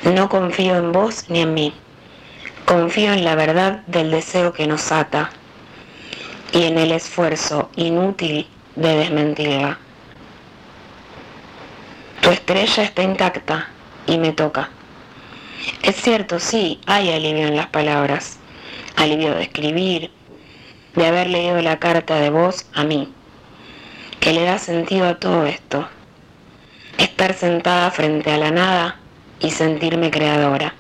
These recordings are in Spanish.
No confío en vos ni en mí. Confío en la verdad del deseo que nos ata y en el esfuerzo inútil de desmentirla. Tu estrella está intacta y me toca. Es cierto, sí, hay alivio en las palabras. Alivio de escribir, de haber leído la carta de vos a mí, que le da sentido a todo esto. Estar sentada frente a la nada y sentirme creadora.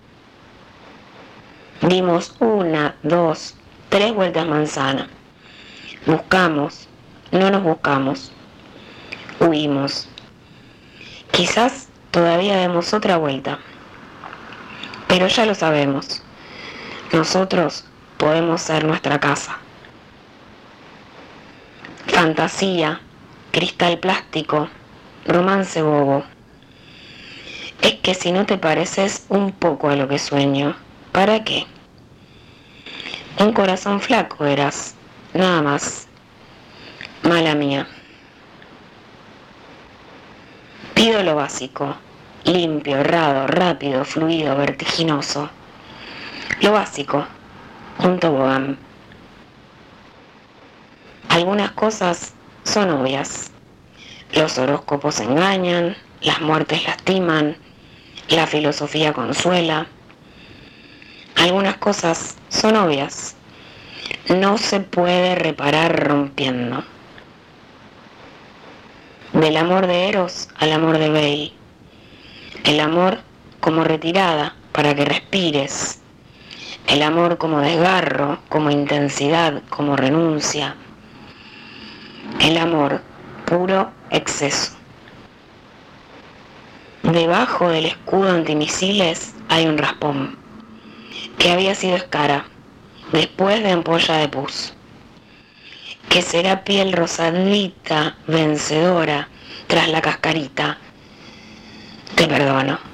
Dimos 1, 2, 3 vueltas manzana. Buscamos, no nos buscamos. Huimos. Quizás todavía demos otra vuelta. Pero ya lo sabemos. Nosotros podemos ser nuestra casa. Fantasía, cristal plástico, romance bobo. Es que si no te pareces un poco a lo que sueño, ¿para qué? Un corazón flaco eras, nada más. Mala mía. Pido lo básico, limpio, errado, rápido, fluido, vertiginoso. Lo básico, un tobogán. Algunas cosas son obvias. Los horóscopos engañan, las muertes lastiman, la filosofía consuela. Algunas cosas son obvias. No se puede reparar rompiendo. Del amor de Eros al amor de Bale. El amor como retirada para que respires. El amor como desgarro, como intensidad, como renuncia. El amor puro exceso. Debajo del escudo antimisiles hay un raspón, que había sido escara, después de ampolla de pus, que será piel rosadita, vencedora, tras la cascarita. Te perdono.